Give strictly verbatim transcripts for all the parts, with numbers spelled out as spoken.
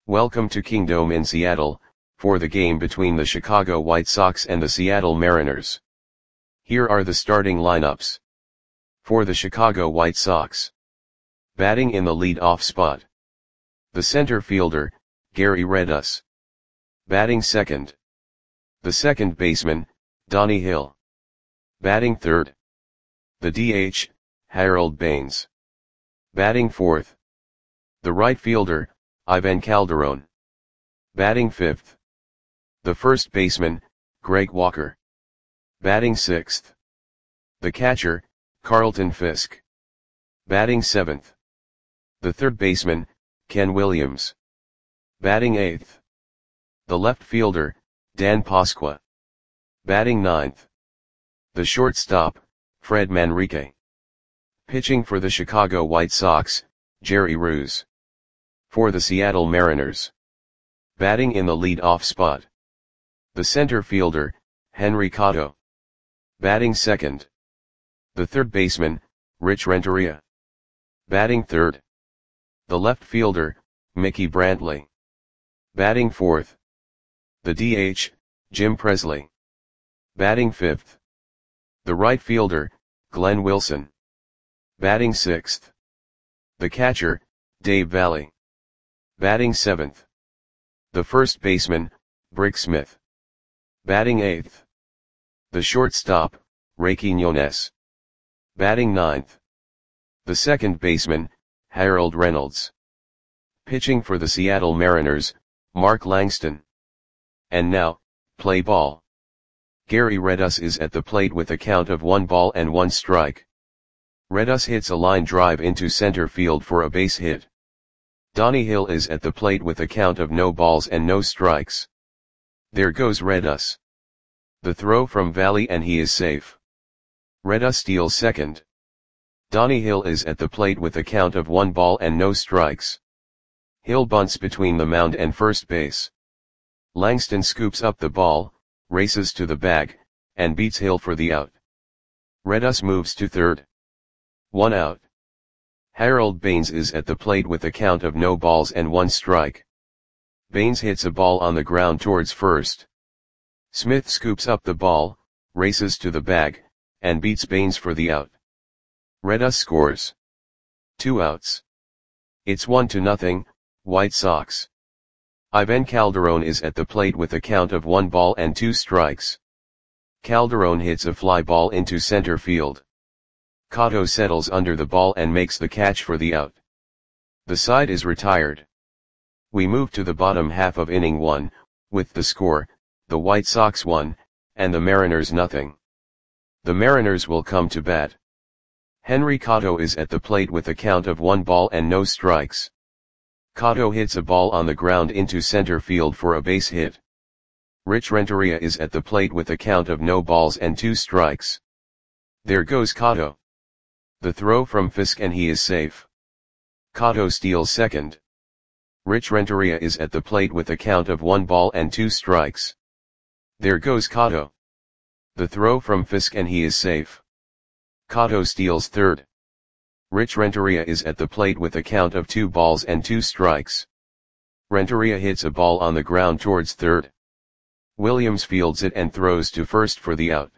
Welcome to Kingdome in Seattle, for the game between the Chicago White Sox and the Seattle Mariners. Here are the starting lineups. For the Chicago White Sox. Batting in the lead-off spot. The center fielder, Gary Redus. Batting second. The second baseman, Donnie Hill. Batting third. The D H, Harold Baines. Batting fourth. The right fielder, Ivan Calderon. Batting fifth. The first baseman, Greg Walker. Batting sixth. The catcher, Carlton Fisk. Batting seventh. The third baseman, Ken Williams. Batting eighth. The left fielder, Dan Pasqua. Batting ninth. The shortstop, Fred Manrique. Pitching for the Chicago White Sox, Jerry Ruse. For the Seattle Mariners. Batting in the lead-off spot. The center fielder, Henry Cotto. Batting second. The third baseman, Rich Renteria. Batting third. The left fielder, Mickey Brantley. Batting fourth. The D H, Jim Presley. Batting fifth. The right fielder, Glenn Wilson. Batting sixth. The catcher, Dave Valle. Batting seventh. The first baseman, Brick Smith. Batting eighth. The shortstop, Ray Quiñones. Batting ninth. The second baseman, Harold Reynolds. Pitching for the Seattle Mariners, Mark Langston. And now, play ball. Gary Redus is at the plate with a count of one ball and one strike. Redus hits a line drive into center field for a base hit. Donnie Hill is at the plate with a count of no balls and no strikes. There goes Redus. The throw from Valle and he is safe. Redus steals second. Donnie Hill is at the plate with a count of one ball and no strikes. Hill bunts between the mound and first base. Langston scoops up the ball, races to the bag, and beats Hill for the out. Redus moves to third. One out. Harold Baines is at the plate with a count of no balls and one strike. Baines hits a ball on the ground towards first. Smith scoops up the ball, races to the bag, and beats Baines for the out. Redus scores. Two outs. It's one to nothing, White Sox. Ivan Calderon is at the plate with a count of one ball and two strikes. Calderon hits a fly ball into center field. Cotto settles under the ball and makes the catch for the out. The side is retired. We move to the bottom half of inning one, with the score, the White Sox one, and the Mariners nothing. The Mariners will come to bat. Henry Cotto is at the plate with a count of one ball and no strikes. Cotto hits a ball on the ground into center field for a base hit. Rich Renteria is at the plate with a count of no balls and two strikes. There goes Cotto. The throw from Fisk and he is safe. Cotto steals second. Rich Renteria is at the plate with a count of one ball and two strikes. There goes Cotto. The throw from Fisk and he is safe. Cotto steals third. Rich Renteria is at the plate with a count of two balls and two strikes. Renteria hits a ball on the ground towards third. Williams fields it and throws to first for the out.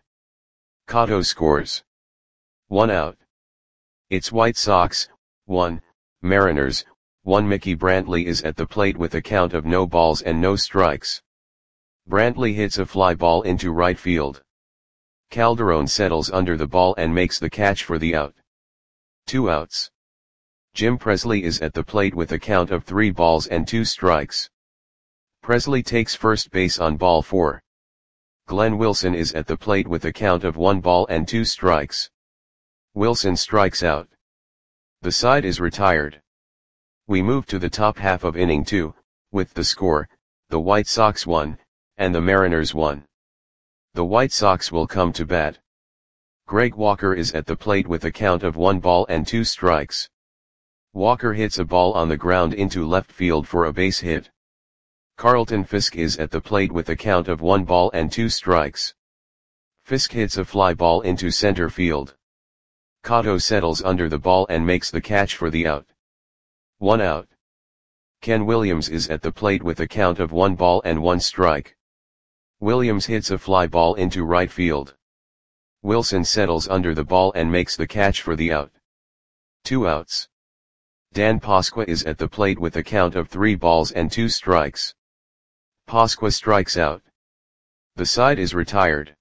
Cotto scores. One out. It's White Sox, one, Mariners, one. Mickey Brantley is at the plate with a count of no balls and no strikes. Brantley hits a fly ball into right field. Calderon settles under the ball and makes the catch for the out. Two outs. Jim Presley is at the plate with a count of three balls and two strikes. Presley takes first base on ball four. Glenn Wilson is at the plate with a count of one ball and two strikes. Wilson strikes out. The side is retired. We move to the top half of inning two, with the score, the White Sox one, and the Mariners one. The White Sox will come to bat. Greg Walker is at the plate with a count of one ball and two strikes. Walker hits a ball on the ground into left field for a base hit. Carlton Fisk is at the plate with a count of one ball and two strikes. Fisk hits a fly ball into center field. Cotto settles under the ball and makes the catch for the out. One out. Ken Williams is at the plate with a count of one ball and one strike. Williams hits a fly ball into right field. Wilson settles under the ball and makes the catch for the out. Two outs. Dan Pasqua is at the plate with a count of three balls and two strikes. Pasqua strikes out. The side is retired.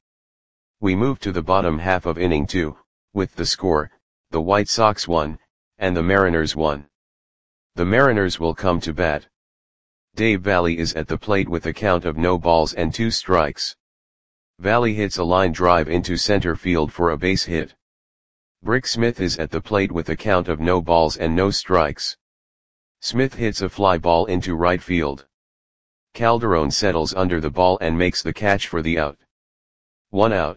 We move to the bottom half of inning two, with the score, the White Sox won, and the Mariners won. The Mariners will come to bat. Dave Valle is at the plate with a count of no balls and two strikes. Valle hits a line drive into center field for a base hit. Brick Smith is at the plate with a count of no balls and no strikes. Smith hits a fly ball into right field. Calderon settles under the ball and makes the catch for the out. One out.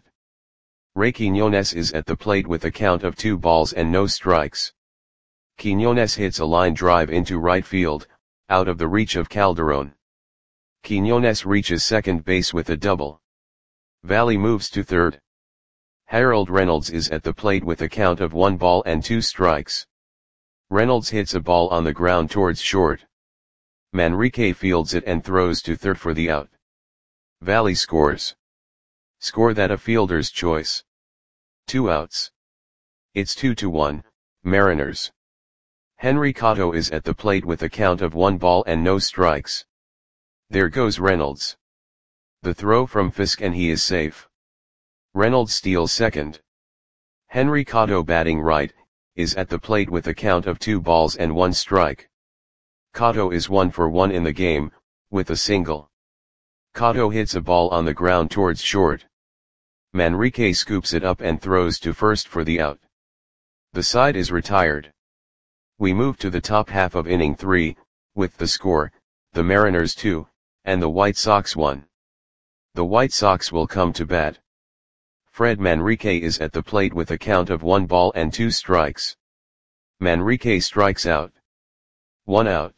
Ray Quiñones is at the plate with a count of two balls and no strikes. Quiñones hits a line drive into right field, out of the reach of Calderon. Quiñones reaches second base with a double. Valle moves to third. Harold Reynolds is at the plate with a count of one ball and two strikes. Reynolds hits a ball on the ground towards short. Manrique fields it and throws to third for the out. Valle scores. Score that a fielder's choice. Two outs. It's two to one, Mariners. Henry Cotto is at the plate with a count of one ball and no strikes. There goes Reynolds. The throw from Fisk and he is safe. Reynolds steals second. Henry Cotto, batting right, is at the plate with a count of two balls and one strike. Cotto is one for one in the game, with a single. Cotto hits a ball on the ground towards short. Manrique scoops it up and throws to first for the out. The side is retired. We move to the top half of inning three, with the score, the Mariners two, and the White Sox one. The White Sox will come to bat. Fred Manrique is at the plate with a count of one ball and two strikes. Manrique strikes out. One out.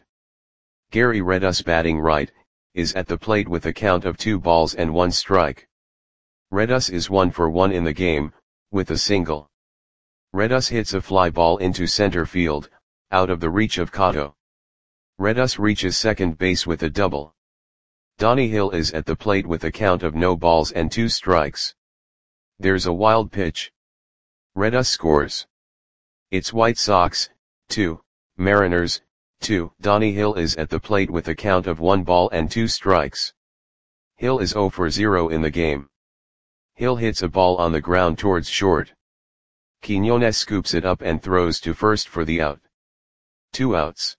Gary Redus, batting right, is at the plate with a count of two balls and one strike. Redus is one for one in the game, with a single. Redus hits a fly ball into center field, out of the reach of Cotto. Redus reaches second base with a double. Donnie Hill is at the plate with a count of no balls and two strikes. There's a wild pitch. Redus scores. It's White Sox, two, Mariners, two. Donnie Hill is at the plate with a count of one ball and two strikes. Hill is zero for zero in the game. Hill hits a ball on the ground towards short. Quiñones scoops it up and throws to first for the out. Two outs.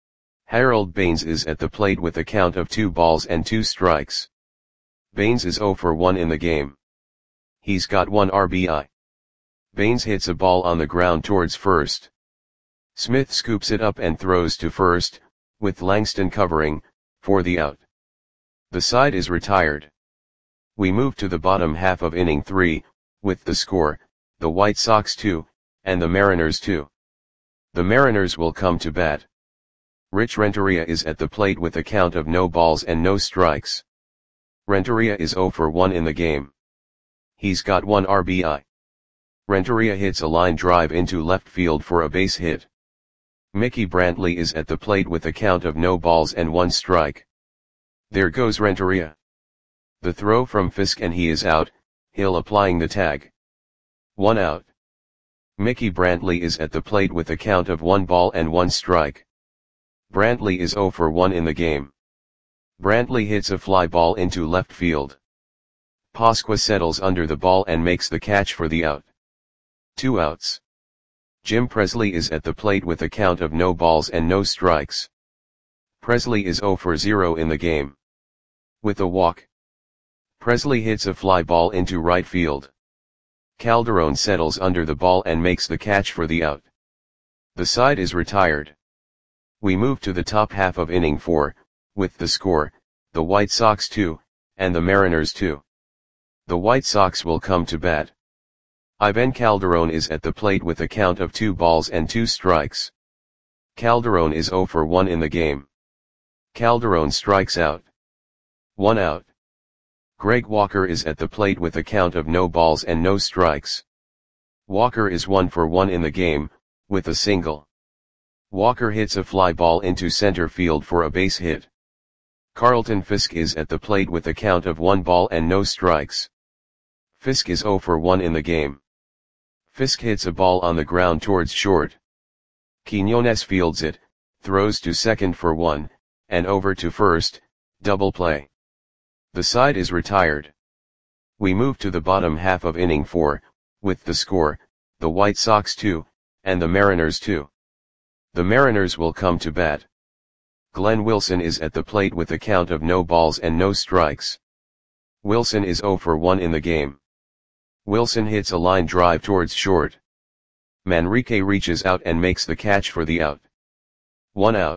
Harold Baines is at the plate with a count of two balls and two strikes. Baines is zero for one in the game. He's got one R B I. Baines hits a ball on the ground towards first. Smith scoops it up and throws to first, with Langston covering, for the out. The side is retired. We move to the bottom half of inning three, with the score, the White Sox two, and the Mariners two. The Mariners will come to bat. Rich Renteria is at the plate with a count of no balls and no strikes. Renteria is zero for one in the game. He's got one R B I. Renteria hits a line drive into left field for a base hit. Mickey Brantley is at the plate with a count of no balls and one strike. There goes Renteria. The throw from Fisk and he is out, Hill applying the tag. One out. Mickey Brantley is at the plate with a count of one ball and one strike. Brantley is zero for one in the game. Brantley hits a fly ball into left field. Pasqua settles under the ball and makes the catch for the out. Two outs. Jim Presley is at the plate with a count of no balls and no strikes. Presley is zero for zero in the game. With a walk. Presley hits a fly ball into right field. Calderon settles under the ball and makes the catch for the out. The side is retired. We move to the top half of inning four, with the score, the White Sox two, and the Mariners two. The White Sox will come to bat. Ivan Calderon is at the plate with a count of two balls and two strikes. Calderon is zero for one in the game. Calderon strikes out. One out. Greg Walker is at the plate with a count of no balls and no strikes. Walker is one for one in the game, with a single. Walker hits a fly ball into center field for a base hit. Carlton Fisk is at the plate with a count of one ball and no strikes. Fisk is zero for one in the game. Fisk hits a ball on the ground towards short. Quiñones fields it, throws to second for one, and over to first, double play. The side is retired. We move to the bottom half of inning four, with the score, the White Sox two, and the Mariners two. The Mariners will come to bat. Glenn Wilson is at the plate with a count of no balls and no strikes. Wilson is zero for one in the game. Wilson hits a line drive towards short. Manrique reaches out and makes the catch for the out. One out.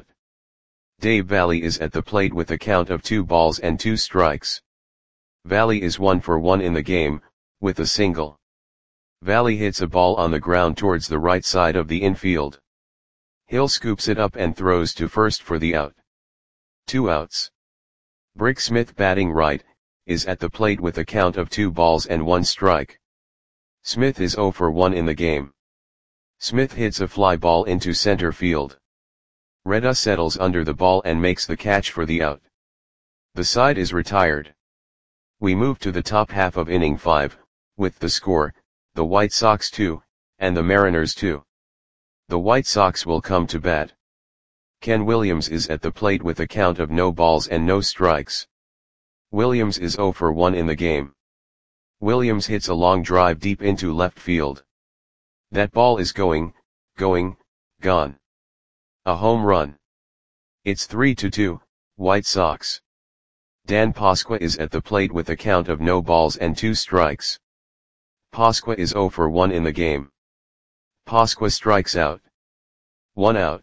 Dave Valle is at the plate with a count of two balls and two strikes. Valle is one for one in the game, with a single. Valle hits a ball on the ground towards the right side of the infield. Hill scoops it up and throws to first for the out. Two outs. Brick Smith, batting right, is at the plate with a count of two balls and one strike. Smith is zero for one in the game. Smith hits a fly ball into center field. Reda settles under the ball and makes the catch for the out. The side is retired. We move to the top half of inning five, with the score, the White Sox two, and the Mariners two. The White Sox will come to bat. Ken Williams is at the plate with a count of no balls and no strikes. Williams is zero for one in the game. Williams hits a long drive deep into left field. That ball is going, going, gone. A home run. It's three to two, White Sox. Dan Pasqua is at the plate with a count of no balls and two strikes. Pasqua is zero for one in the game. Pasqua strikes out. One out.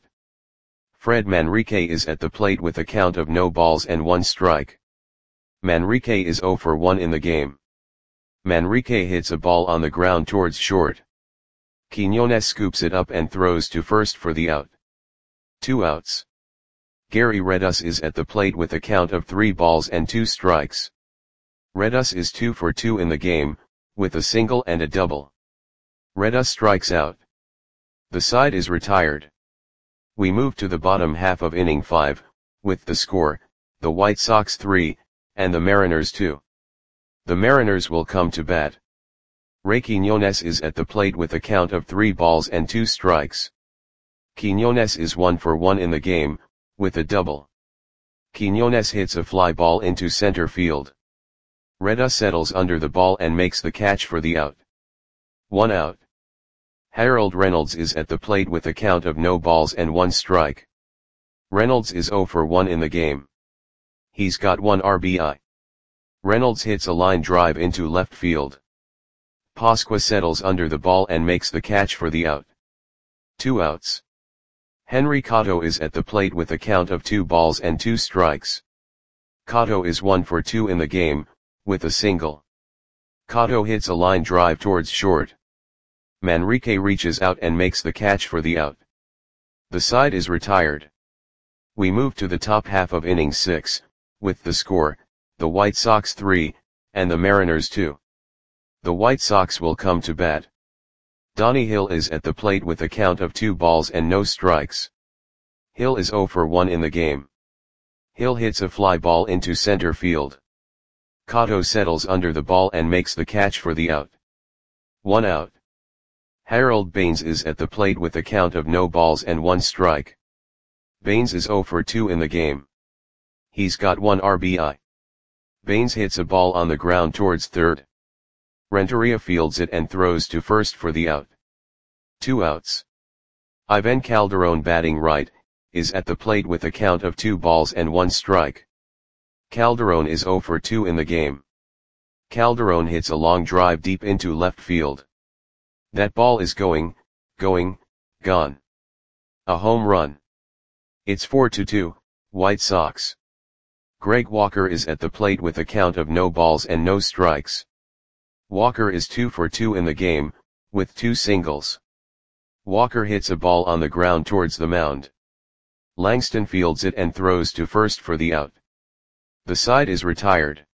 Fred Manrique is at the plate with a count of no balls and one strike. Manrique is zero for one in the game. Manrique hits a ball on the ground towards short. Quiñones scoops it up and throws to first for the out. Two outs. Gary Redus is at the plate with a count of three balls and two strikes. Redus is two for two in the game, with a single and a double. Redus strikes out. The side is retired. We move to the bottom half of inning five, with the score, the White Sox three, and the Mariners two. The Mariners will come to bat. Ray Quiñones is at the plate with a count of three balls and two strikes. Quiñones is one for one in the game, with a double. Quiñones hits a fly ball into center field. Reda settles under the ball and makes the catch for the out. One out. Harold Reynolds is at the plate with a count of no balls and one strike. Reynolds is zero for one in the game. He's got one R B I. Reynolds hits a line drive into left field. Pasqua settles under the ball and makes the catch for the out. Two outs. Henry Cotto is at the plate with a count of two balls and two strikes. Cotto is one for two in the game, with a single. Cotto hits a line drive towards short. Manrique reaches out and makes the catch for the out. The side is retired. We move to the top half of inning six, with the score, the White Sox three, and the Mariners two. The White Sox will come to bat. Donnie Hill is at the plate with a count of two balls and no strikes. Hill is zero for one in the game. Hill hits a fly ball into center field. Cotto settles under the ball and makes the catch for the out. One out. Harold Baines is at the plate with a count of no balls and one strike. Baines is zero for two in the game. He's got one R B I. Baines hits a ball on the ground towards third. Renteria fields it and throws to first for the out. Two outs. Ivan Calderon, batting right, is at the plate with a count of two balls and one strike. Calderon is zero for two in the game. Calderon hits a long drive deep into left field. That ball is going, going, gone. A home run. It's four to two, White Sox. Greg Walker is at the plate with a count of no balls and no strikes. Walker is two for two in the game, with two singles. Walker hits a ball on the ground towards the mound. Langston fields it and throws to first for the out. The side is retired.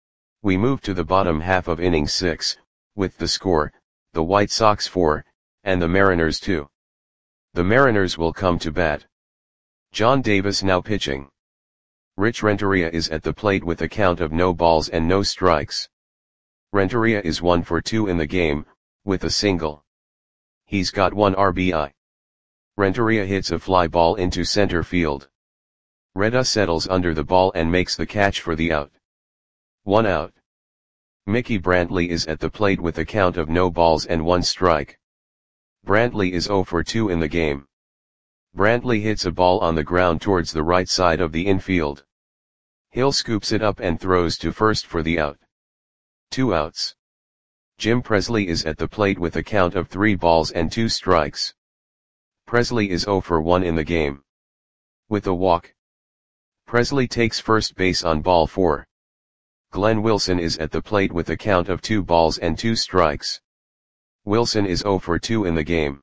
We move to the bottom half of inning six, with the score, the White Sox four, and the Mariners two. The Mariners will come to bat. John Davis now pitching. Rich Renteria is at the plate with a count of no balls and no strikes. Renteria is one for two in the game, with a single. He's got one R B I. Renteria hits a fly ball into center field. Reda settles under the ball and makes the catch for the out. One out. Mickey Brantley is at the plate with a count of no balls and one strike. Brantley is zero for two in the game. Brantley hits a ball on the ground towards the right side of the infield. Hill scoops it up and throws to first for the out. Two outs. Jim Presley is at the plate with a count of three balls and two strikes. Presley is zero for one in the game. With a walk, Presley takes first base on ball four. Glenn Wilson is at the plate with a count of two balls and two strikes. Wilson is zero for two in the game.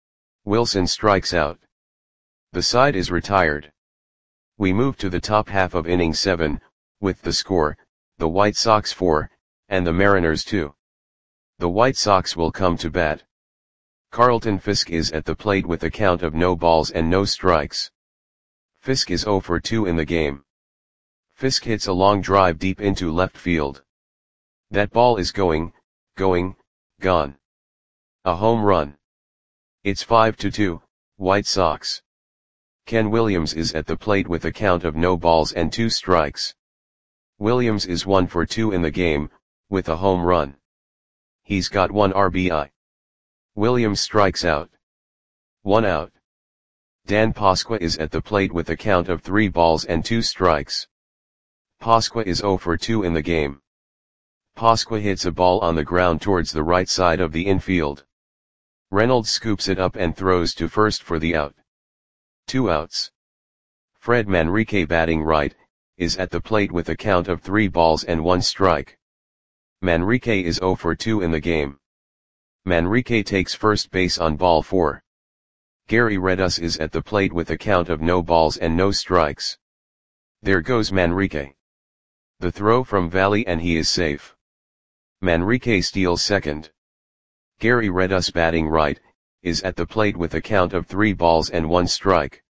Wilson strikes out. The side is retired. We move to the top half of inning seven, with the score, the White Sox four, and the Mariners two. The White Sox will come to bat. Carlton Fisk is at the plate with a count of no balls and no strikes. Fisk is zero for two in the game. Fisk hits a long drive deep into left field. That ball is going, going, gone. A home run. It's five to two, White Sox. Ken Williams is at the plate with a count of no balls and two strikes. Williams is one for two in the game, with a home run. He's got one R B I. Williams strikes out. One out. Dan Pasqua is at the plate with a count of three balls and two strikes. Pasqua is zero for two in the game. Pasqua hits a ball on the ground towards the right side of the infield. Reynolds scoops it up and throws to first for the out. Two outs. Fred Manrique, batting right, is at the plate with a count of three balls and one strike. Manrique is zero for two in the game. Manrique takes first base on ball four. Gary Redus is at the plate with a count of no balls and no strikes. There goes Manrique. The throw from Valley and he is safe. Manrique steals second. Gary Redus, batting right, is at the plate with a count of three balls and one strike.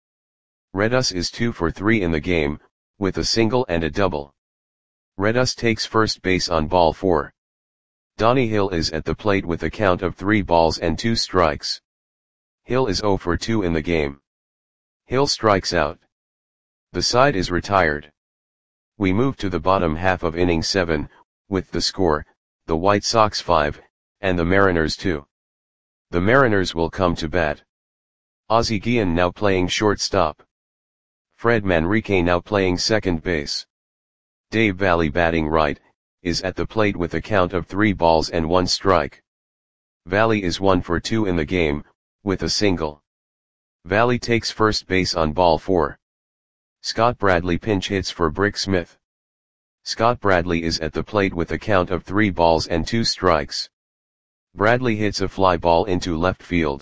Redus is two for three in the game, with a single and a double. Redus takes first base on ball four. Donnie Hill is at the plate with a count of three balls and two strikes. Hill is zero for two in the game. Hill strikes out. The side is retired. We move to the bottom half of inning seven, with the score, the White Sox five, and the Mariners two. The Mariners will come to bat. Ozzie Guillen now playing shortstop. Fred Manrique now playing second base. Dave Valley, batting right, is at the plate with a count of three balls and one strike. Valley is one for two in the game, with a single. Valley takes first base on ball four. Scott Bradley pinch hits for Brick Smith. Scott Bradley is at the plate with a count of three balls and two strikes. Bradley hits a fly ball into left field.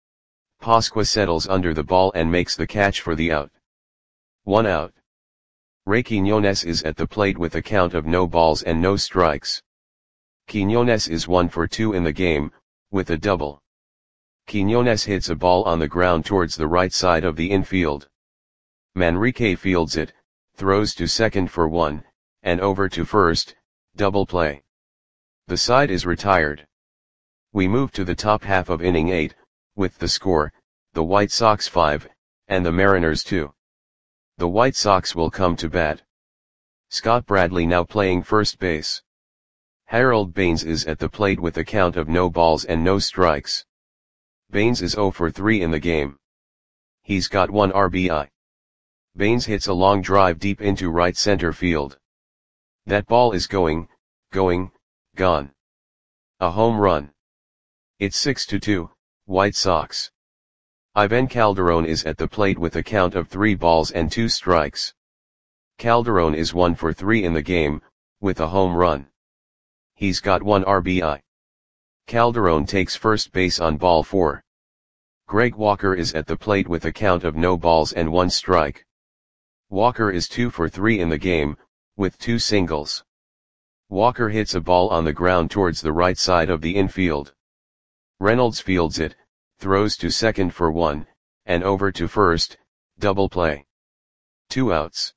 Pasqua settles under the ball and makes the catch for the out. One out. Ray Quinones is at the plate with a count of no balls and no strikes. Quinones is one for two in the game, with a double. Quinones hits a ball on the ground towards the right side of the infield. Manrique fields it, throws to second for one, and over to first, double play. The side is retired. We move to the top half of inning eight, with the score, the White Sox five, and the Mariners two. The White Sox will come to bat. Scott Bradley now playing first base. Harold Baines is at the plate with a count of no balls and no strikes. Baines is zero for three in the game. He's got one R B I. Baines hits a long drive deep into right center field. That ball is going, going, gone. A home run. It's six to two, White Sox. Ivan Calderon is at the plate with a count of three balls and two strikes. Calderon is one for three in the game, with a home run. He's got one R B I. Calderon takes first base on ball four. Greg Walker is at the plate with a count of no balls and one strike. Walker is two for three in the game, with two singles. Walker hits a ball on the ground towards the right side of the infield. Reynolds fields it, throws to second for one, and over to first, double play. Two outs.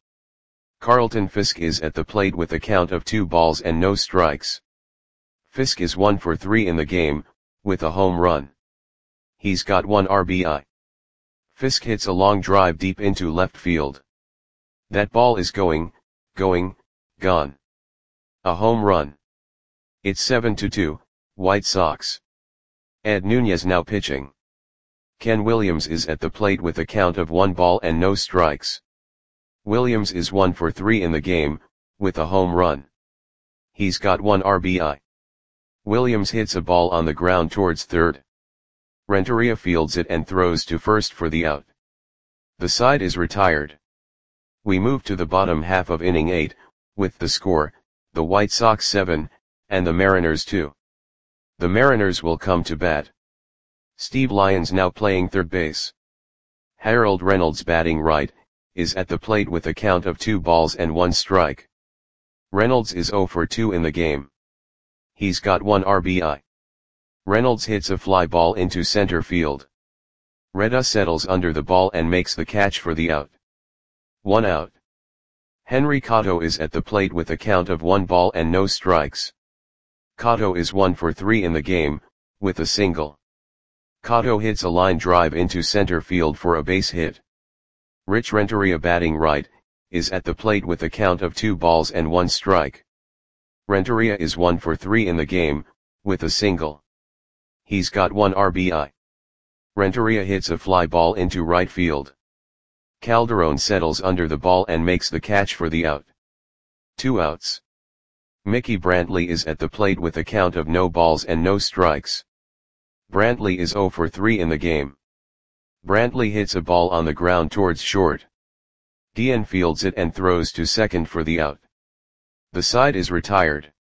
Carlton Fisk is at the plate with a count of two balls and no strikes. Fisk is one for three in the game, with a home run. He's got one R B I. Fisk hits a long drive deep into left field. That ball is going, going, gone. A home run. It's seven to two, White Sox. Ed Nunez now pitching. Ken Williams is at the plate with a count of one ball and no strikes. Williams is one for three in the game, with a home run. He's got one R B I. Williams hits a ball on the ground towards third. Renteria fields it and throws to first for the out. The side is retired. We move to the bottom half of inning eight, with the score, the White Sox seven, and the Mariners two. The Mariners will come to bat. Steve Lyons now playing third base. Harold Reynolds batting right, is at the plate with a count of two balls and one strike. Reynolds is oh for two in the game. He's got one R B I. Reynolds hits a fly ball into center field. Reda settles under the ball and makes the catch for the out. One out. Henry Cotto is at the plate with a count of one ball and no strikes. Cotto is one for three in the game, with a single. Cotto hits a line drive into center field for a base hit. Rich Renteria batting right, is at the plate with a count of two balls and one strike. Renteria is one for three in the game, with a single. He's got one R B I. Renteria hits a fly ball into right field. Calderon settles under the ball and makes the catch for the out. Two outs. Mickey Brantley is at the plate with a count of no balls and no strikes. Brantley is oh for three in the game. Brantley hits a ball on the ground towards short. Guillen fields it and throws to second for the out. The side is retired.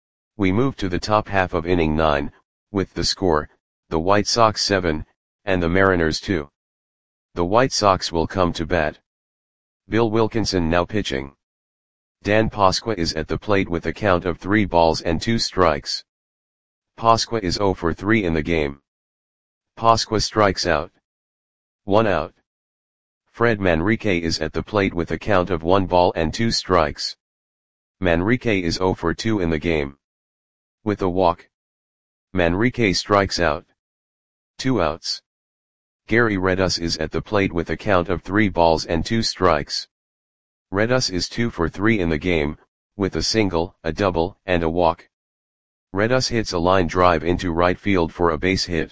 We move to the top half of inning nine, with the score, the White Sox seven, and the Mariners two. The White Sox will come to bat. Bill Wilkinson now pitching. Dan Pasqua is at the plate with a count of three balls and two strikes. Pasqua is oh for three in the game. Pasqua strikes out. One out. Fred Manrique is at the plate with a count of one ball and two strikes. Manrique is oh for two in the game. With a walk. Manrique strikes out. Two outs. Gary Redus is at the plate with a count of three balls and two strikes. Redus is two for three in the game, with a single, a double, and a walk. Redus hits a line drive into right field for a base hit.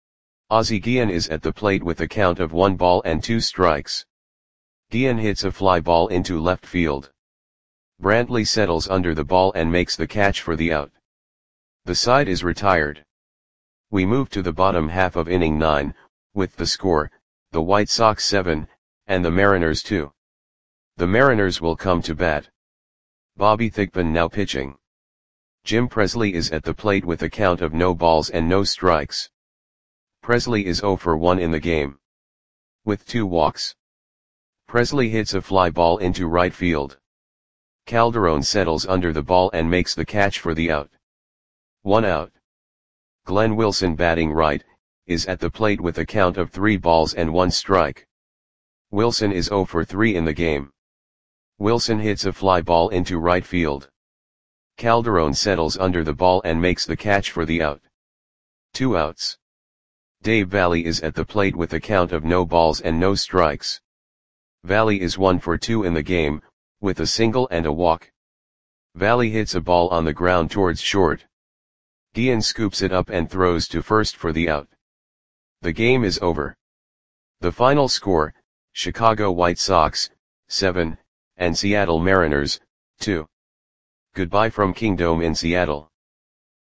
Ozzie Guillen is at the plate with a count of one ball and two strikes. Guillen hits a fly ball into left field. Brantley settles under the ball and makes the catch for the out. The side is retired. We move to the bottom half of inning nine, with the score, the White Sox seven, and the Mariners two. The Mariners will come to bat. Bobby Thigpen now pitching. Jim Presley is at the plate with a count of no balls and no strikes. Presley is oh for one in the game. With two walks. Presley hits a fly ball into right field. Calderon settles under the ball and makes the catch for the out. One out. Glenn Wilson batting right, is at the plate with a count of three balls and one strike. Wilson is oh for three in the game. Wilson hits a fly ball into right field. Calderon settles under the ball and makes the catch for the out. Two outs. Dave Valle is at the plate with a count of no balls and no strikes. Valle is one for two in the game, with a single and a walk. Valle hits a ball on the ground towards short. Guillen scoops it up and throws to first for the out. The game is over. The final score, Chicago White Sox, seven, and Seattle Mariners, two. Goodbye from Kingdome in Seattle.